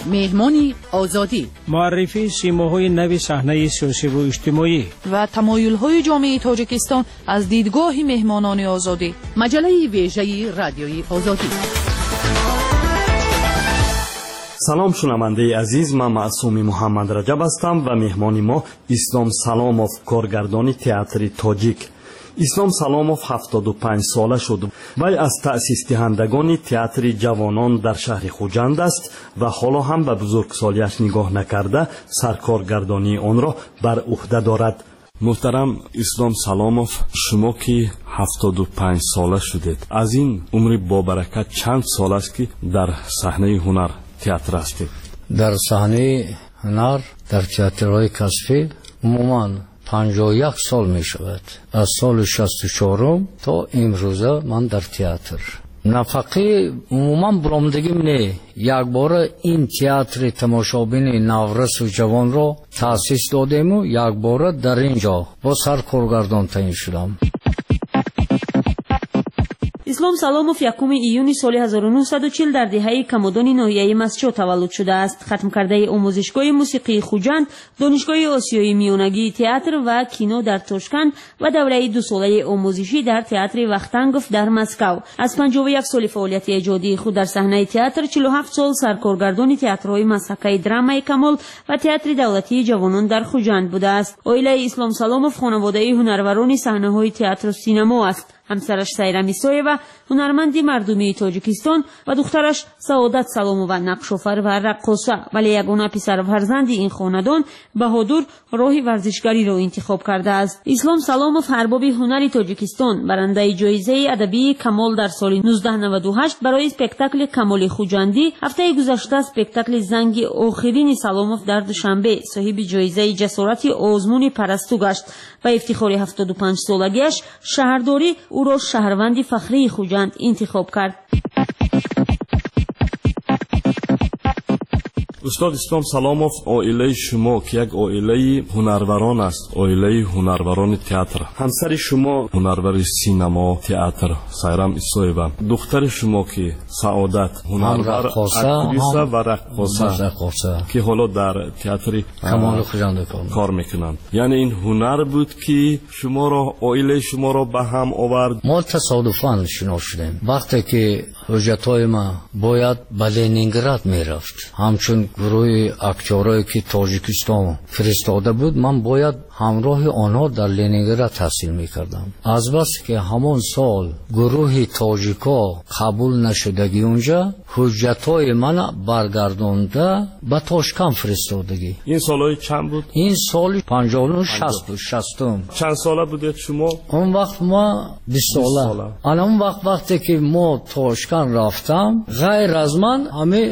مهمانی آزادی، معرفی سیماهای نوی صحنه سیاسی و اجتماعی و تمایل‌های جامعه تاجیکستان از دیدگاه مهمانان آزادی. مجله ویژه رادیوی آزادی. سلام شنونده عزیز، من معصوم محمد رجب هستم و مهمان ما اسلام سلاموف، کارگردان تئاتر تاجیک. اسلام سلاموف 75 ساله شد. وی از تأسیس دهندگان تئاتر جوانان در شهر خوجند است و حالا هم به بزرگسالیش نگاه نکرده سرکارگردانی آن را بر عهده دارد. محترم اسلام سلاموف، شما که 75 ساله شدید، از این عمر با برکت چند سال است که در صحنه هنر تئاتر هستید؟ در صحنه هنر در تئاترهای کسبی عموماً 51 سال می شود. از سال 64 تا امروزه من در تئاتر. نفقه عموماً برآمدگیم نه، یک بار این تئاتر تماشابین نورس و جوان را تأسیس دادیم و یک بار در اینجا با سرکارگردان تعیین شدم. اسلام سلاموف 1 ایون سال 1940 در دهه کمودان ناحیه مسچو تولد شده است. ختم کرده آموزشگاه موسیقی خوجند، دانشگاه آسیای میانگی تئاتر و کینو در تاشکند و دوره 2 ساله آموزشی در تئاتر وختنگوف در مسکو. از 51 سال فعالیت ایجادی خود در صحنه تئاتر 47 سال سرکارگردان تئاترهای مسحکه درامای کمال و تئاتر دولتی جوانان در خوجند بوده است. عائله اسلام سلاموف خانواده هنروران صحنه‌های تئاتر و سینما است. همسرش سیرا میسایوا هنرمندی مردمی تاجیکستان و دخترش سعادت سلامووا نقش‌آفر و رقاصه، ولی یگانه پسر فرزند این خاندان بهادر راه ورزشگری را انتخاب کرده است. اسلام سلاموف ارباب هنر تاجیکستان، برنده جایزه ادبی کمال در سال 1998 برای اسپکتاکل کمال خوجندی، هفته گذشته اسپکتاکل زنگ آخرین سلاموف در دوشنبه صاحب جایزه جسارت آزمون پرستو گشت و افتخار 75 سالگیش شهرداری او را شهروند فخری خوجند انتخاب کرد. استاد اسلام سلاموف، عائله شما که یک عائله هنروران است، عائله هنروران تئاتر، همسر شما هنرور سینما تئاتر سیرام ایسایوا، دختر شما که سعادت هنرور اکتریسه و رقاصه که حالا در تئاتر کمال خوجند کار میکنند، یعنی این هنر بود که شما را، عائله شما را به هم آورد؟ ما تصادفاً شناخته شدیم. وقتی که حجتای ما باید به لنینگراد میرفت، همچون گروه اکتورایی که تاجیکستان فرستاده بود، من باید همراه آنها در لنینگراد تحصیل میکردم. از بس که همون سال گروه تاجیکا قبول نشدگی اونجا، حجتای من برگردانده به تاشکند فرستادگی. این سالهای چند بود؟ این سال 59 60. چند ساله بودید شما؟ اون وقت ما 20 ساله. اون وقتی که ما تاشکند رفتم، غیر از من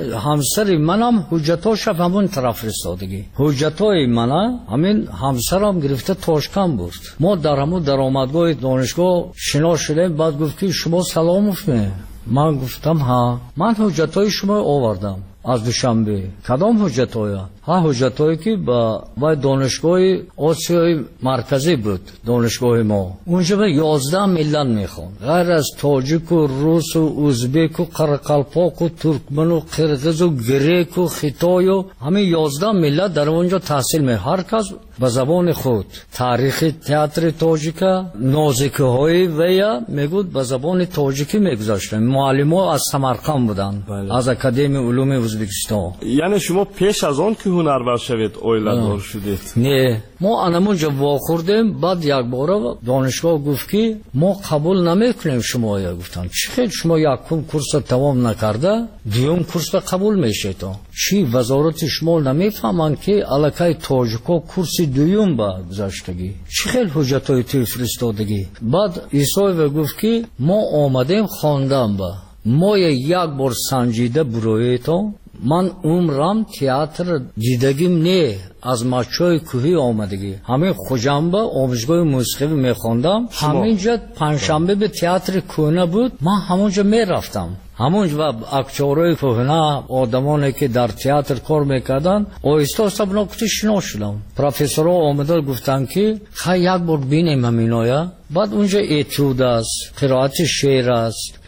همسر منم حجتاش همون طرف فرستادگی. حجتای من همین همسرم گرفته تاشکند بود. ما در همون درآمدگاه دانشگاه شناخته شدیم. بعد گفت که شما سلاموف نه؟ من گفتم ها، من حجتای شما آوردم از دوشنبه. کدام حجتای؟ ها حجتایی که با دانشگاه آسیای مرکزی بود، دانشگاه ما. اونجا به 11 ملت میخوان، غیر از تاجیک و روس و ازبک و قرقلپاک و ترکمن و قرقیز و گریک و خیتای و همه 11 ملت در اونجا تحصیل می، هر کس به زبان خود. تاریخ تئاتر تاجیکا نازکه های ویا میگود به زبان تاجیکی میگذاشتن. معلم‌ها از سمرقند بودن، از اکادمی علوم ازبکستان. یعنی شما پیش از آن که هنرور شوید عائله دار شدید؟ نه، ما انمونجا واخوردیم. بعد یک بار دانشگاه گفت که ما قبول نمیکنیم شما. یا گفتن چی؟ شما یکم کورس تمام نکرده دوم کورس قبول میشید؟ چی وزارت شما نمیفهمن که الکای تاجیکا کورس دوم با گذاشتگی؟ چی خیلی حجتای توی فرستادگی؟ بعد ایسای گفت که ما آمدیم خواندن با ما یک بار سنجیده برایتون. من عمرم تئاتر دیدگیم نه، از مچای کوهی آمدگی. همین خوجنبه آموزشگاه موسیقی میخوندم. همینجا پنجشنبه به تئاتر کهنه بود، من همونجا میرفتم. همونجا اکتورای کهنه، آدمانی که در تئاتر کار میکردن، آهسته آهسته بناکتی شناخته شدم. پروفسورها آمدن گفتن که خیلی یک بار بینیم همینایا. بعد اونجا اتود است، قرائت شعر است،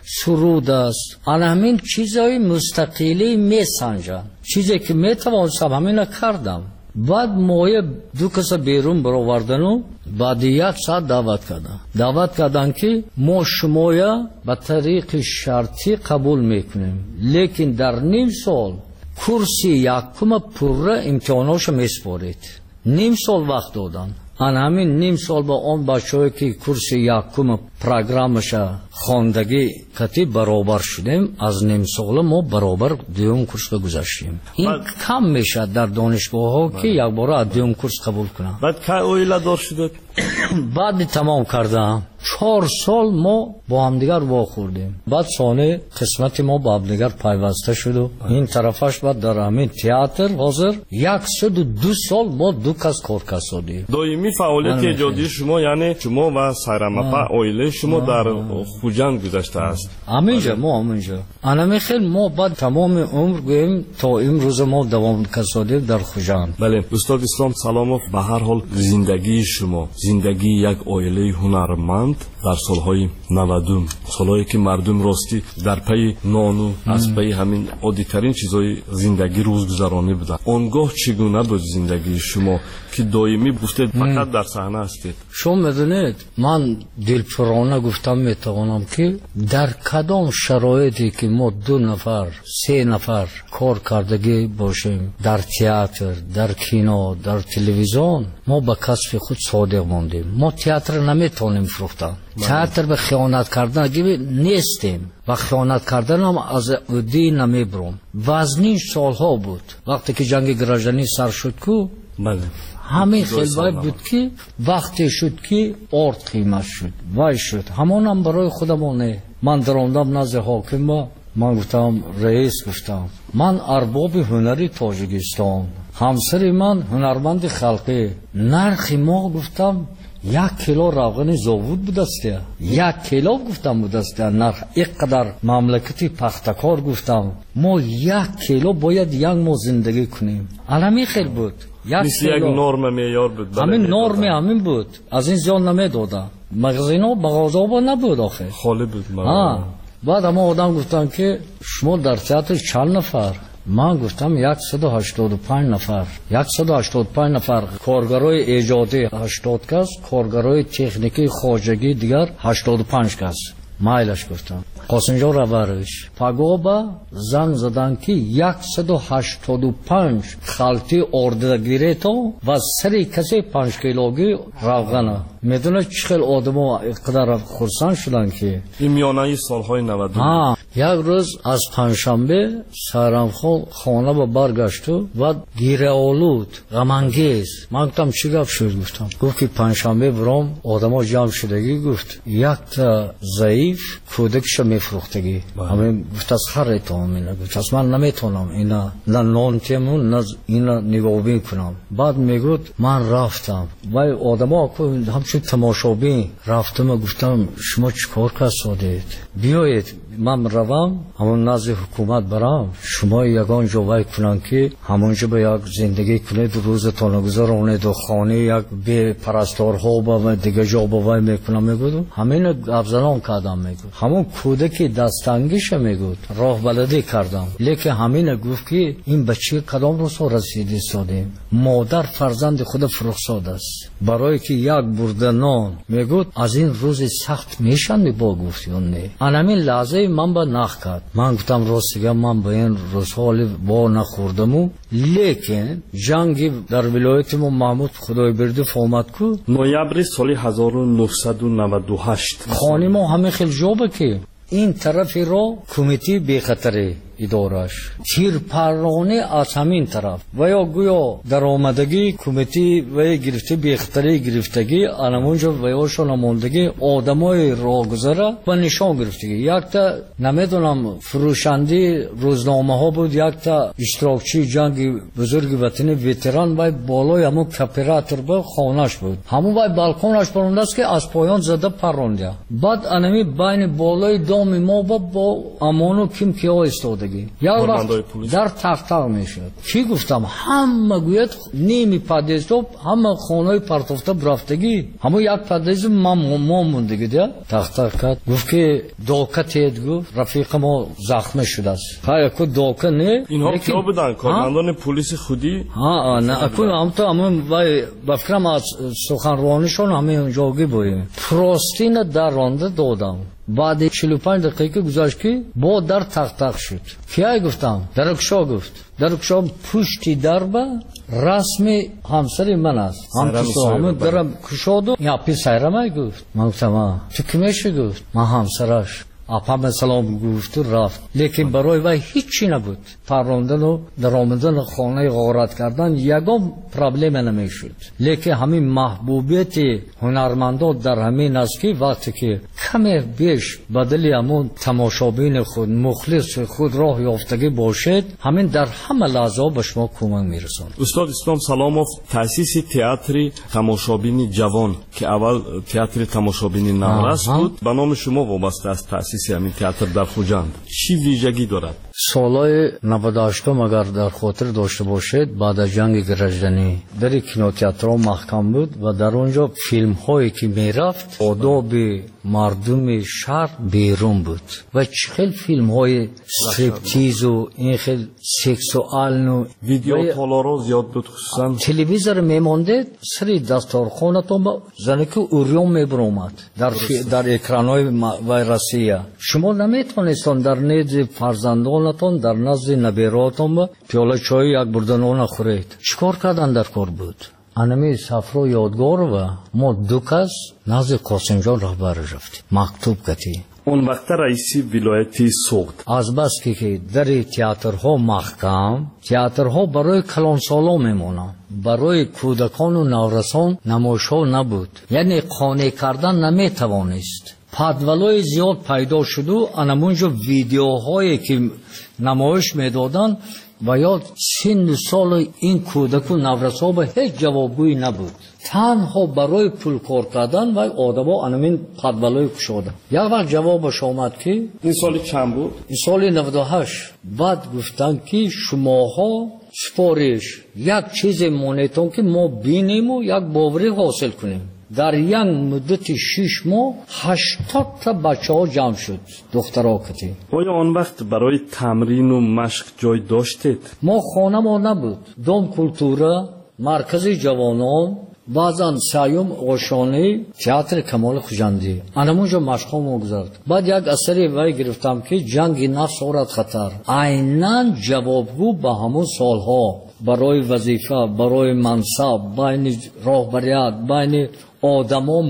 سرود است، آن همین چیزای مستقلی میسنجن. چیزی که میتوانستم همین کردم. بعد موی دو کس بیرون برآوردن و بعد 1 ساعت دعوت کردن که ما شمایا به طریق شرطی قبول میکنیم، لیکن در نیم سال کورسی یکم پوره امتحاناش میسپارید. نیم سال وقت دادن. آن همین نیم سال با اون بچه‌ای که کورس یکم پروگرامش خواندگی کتی برابر شدیم، از نیم سال ما برابر دوم کورس گذاشتیم. این کم میشه در دانشگاه ها که یک بار از دوم کورس قبول کنن. بعد که اویلا دار شد بعد تمام کردم 4 سال ما با هم دیگر واخوردیم. بعد سانه قسمت ما با هم دیگر پیوسته شد و این طرفش بعد در همین تئاتر حاضر 102 سال ما دو کس کار کردیم. دائمی فعالیت ایجادی شما یعنی شما و سایرامپا اویله شما در خوجند گذشته است. همینجا انا خیلی ما بعد تمام عمر گویم تا امروز ما دوام کردیم در خوجند. بله استاد اسلام سلاموف، به هر حال زندگی شما زندگی یک اویله هنرمند در سالهای 90 سالهایی که مردم راستی در پی نانو از پی همین عادی‌ترین چیزهای زندگی روزگذرانی بودن، آنگاه چگونه بود زندگی شما که دائمی گفتید فقط در صحنه هستید؟ شما میدونید من دلپرانه گفتم میتوانم که در کدام شرایطی که ما 2 نفر 3 نفر کار کردگی باشیم، در تئاتر، در کینو، در تلویزیون، ما به کسب خود صادق ماندیم. ما تئاتر نمیتونیم فروختن. تئاتر به خیانت کردن نیستیم و خیانت کردن هم از عدی نمیبرم. وزنی سالها بود وقتی که جنگ گراژانی سر شد کو همین خیلی بود که وقتی شد که آرد قیمت شد وای شد همون هم برای خودمونه. من دراندم نزد حاکم، من گفتم رئیس، گفتم من ارباب هنری تاجیکستان، همسر من هنرمند خلقی، نرخ ما گفتم 1 کیلو روغن زاوود بودسته، 1 کیلو گفتم بودسته نرخ. اینقدر مملکتی پختکار گفتم ما 1 کیلو باید یک ماه زندگی کنیم. علمی خیلی بود. مثل یک نرم معیار بود. همین نرم همین بود، از این زیاد نمیدادن. مغازینا بغازابا نبود آخه، خالی بود. بعد اما آدم گفتن که شما در تئاتر چند نفر؟ من گفتم 185 نفر. 185 نفر کارگرای ایجادی 80 کس، کارگرای تکنیکی خواجگی دیگر 85 کس. مایلش گفتم قاسمجان ربرش پاگوبا زنگ زدن که 185 خالتی اردگیره تو و سری کسی 5 کیلوگی روغنه. میدونه چقدر آدم‌ها اقدار خرسان شدن که این میانه سالهای 90. یک روز از پنجشنبه سایرامخان خانه به برگشت و گیره آلود غمانگیز. من گفتم چی گپ شد؟ گفت که پنجشنبه برام آدم‌ها جمع شدگی. گفت یک تا ضعیف کودکش میفروختگی. همین گفت از هر ایتام اینا. گفت از من نمیتونم اینا نه نانتیمون نه اینا نگاهی کنم. بعد میگفت من رفتم و آدم‌ها همچون تماشابین رفتم. گفتم شما چیکار کردید؟ بیایید من روم همون نزد حکومت برم، شما یگان جا وای کنن که همونجا به یک زندگی کنید، روزتان گذرانید و خانه یک به پرستارها و دیگه جا با وای میکنم. میگود همین افزنان کردم. میگود همون کودکی دستانگیش میگود راه بلدی کردم. لیکن همین گفت که این بچه کدام روز رسیدی سادیم، مادر فرزند خود فرخزاد است برای که یک برده نان. میگود از این روز سخت میشن با گفتیون نه. همین لحظه من با نخ کرد. من گفتم راستیگه من با این روزها با نخوردم، لیکن جنگی در ولایت ما محمود خدای برده فامد کو نویبر سال 1998 خانه ما همه خیلی جوبه که این طرفی رو کمیتی بی خطری ادارش تیر پرانه از همین طرف و یا گویا در آمدگی کمیتی و گرفته بی خطری گرفتگی انمونجا و یاشو نماندگی آدمای راه گذره و نشان گرفتگی. یک تا نمیدونم فروشنده روزنامه ها بود، یک تا اشتراکچی جنگ بزرگ وطنی ویتران و بالای همون کپیراتر به خانش بود، همون و بالکونش پرونده است که از پایان زده پرونده. بعد انمی بین بالای دام ما با امانو کم کیا استاده ایستادگی. یا وقت در تخت میشد. چی گفتم؟ همه گوید نیمی پادیزو همه خانه پرتوفته برفتگی. همه یک پادیز ما موندگی ده. تخت کرد. گفت که دوکه تید گفت رفیق ما زخم شده است. خیلی که دوکه نه. اینها کیا بودن؟ کارمندان پلیس خودی؟ نه اکنون هم تو همون بفکرم از سخنرانیشون همه اونجاگی بودیم. پروستین در رانده دادم. بعد 45 دقیقه گذشت که با در تق شد. کیای گفتم؟ درکشا گفت. درکشا پشتی در با رسم همسر من است. همون درم کشاد و یا پی سیرمه گفت. من گفتم تو کمیشه گفت؟ من همسرش. اپام سلام گفت و رفت. لیکن برای وی هیچی نبود. پروندن و در آمدن خانه غارت کردن یکم پرابلم نمیشد. لیکن همین محبوبیت هنرمندان در همین است که وقتی که کمی بیش بدلی همون تماشابین خود مخلص خود راه یافتگی باشد همین در همه لحظه به شما کمک میرساند. استاد اسلام سلاموف تأسیس تئاتر تماشابین جوان که اول تئاتر تماشابین نورس بود به نام شما وابسته است. تأسیس همین تئاتر در خوجند چی ویژگی دارد؟ سالهای 98 اگر در خاطر داشته باشید بعد از جنگ گرجدنی در کینوتئاترها محکم بود و در اونجا فیلم هایی که میرفت آداب مردم شهر بیرون بود و چقدر فیلم های استریپتیز و این خیلی سکسوال و ویدیو تالارا زیاد بود. خصوصا تلویزیون میمانده سری دستارخانتون با زنکو اوریون میبرومد در اکرانهای ویروسیه. شما نمیتونستون در نزد فرزندانتون در نزد نبیراتون پیاله چای یک بردن اون خورید. چیکار کردن در کار بود؟ انمی سفر و یادگار و ما دو کس نزد قاسم جان رهبر رفتیم مکتوب کردیم. اون وقت رئیسی ولایتی سوخت. از بس که در تئاترها محکم تئاترها برای کلانسالا میمونن برای کودکان و نورسان نمایش‌ها نبود. یعنی قانع کردن نمیتوانست. پادولای زیاد پیدا شد و انمونجا ویدیوهایی که نمایش میدادن و یا سن سال این کودک و نورسا به هیچ جوابگویی نبود. تنها برای پول کار کردن و آدما انمین پادولای کشادن. یک وقت جوابش آمد که این سال چند بود؟ این سال 98. بعد گفتن که شماها سپارش یک چیز مونیتون که ما بینیم و یک باوری حاصل کنیم. در یک مدت 6 ماه 80 تا بچه ها جمع شد دخترها کتی. آیا آن وقت برای تمرین و مشق جای داشتید؟ ما خانه ما نبود. دوم کلتوره مرکز جوانان بعضا سیوم آشانه تئاتر کمال خوجندی انمونجا مشق ما گذارد. بعد یک اثری وی گرفتم که جنگ نفس آورد خطر. عیناً جوابگو به همون سالها برای وظیفه برای منصب بین راهبریت بین آدما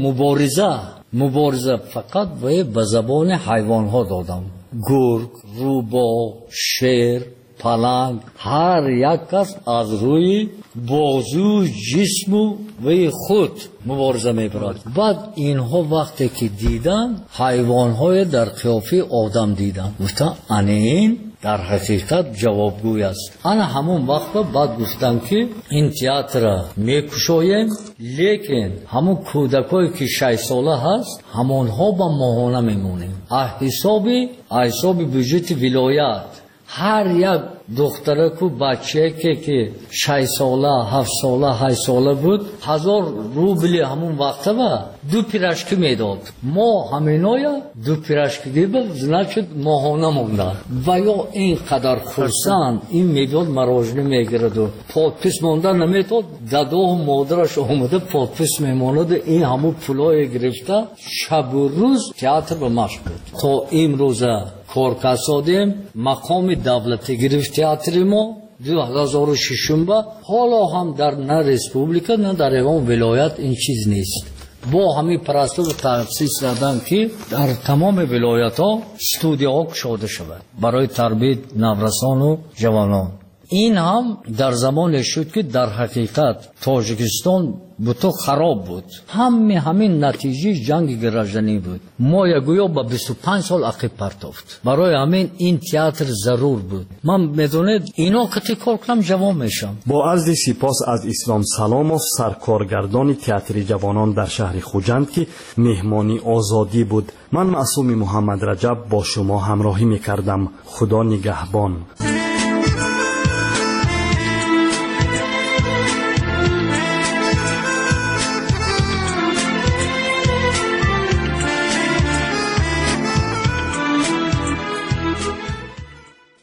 مبارزه فقط به زبان حیوان ها دادم. گرگ، روباه، شیر، پلنگ هر یک کس از روی بازو جسم و خود مبارزه میبرد. بعد اینها وقتی که دیدن حیوان های در قیافه آدم دیدن گفتن این در حقیقت جوابگوی است. انا همون وقت بعد گفتم که این تئاتر میکشویم لیکن همون کودکایی که 6 ساله هست همونها با ماهانه میمونیم. حساب بجت ولایت هر یک دختره کو بچه که 6 ساله 7 ساله 8 ساله بود 1000 روبل همون وقت با 2 پیراشکی میداد. ما همینایا 2 پیراشکی دیدم زناشد ماهانه مونده و یا اینقدر خرسان این میداد مراجعه میگرد و پادپس مونده نمیداد. داده مادرش اومده پادپس میماند این همون پولای گرفته شب و روز تئاتر به مشق بود تا امروز کار کسادیم مقام دولتی گرفت تئاتر ما 2006 با حالا هم در نه ریسپوبلیکا نه در ایوان ولایت این چیز نیست. با همین پرستو تأسیس دادن که در تمام ولایت ها استودیوها گشاده شود برای تربیت نورسان و جوانان. این هم در زمان شد که در حقیقت تاجیکستان بوتو خراب بود. همین نتیجه جنگ گرجنی بود. ما یگویا با 25 سال عقب پرتافت. برای همین این تئاتر ضرور بود. من میدونید اینا که تکرار کنم جوان میشم. با عرض سپاس از اسلام سلاموف، سرکارگردان تئاتر جوانان در شهر خوجند که مهمانی آزادی بود، من معصوم محمد رجب با شما همراهی میکردم. خدا نگهبان.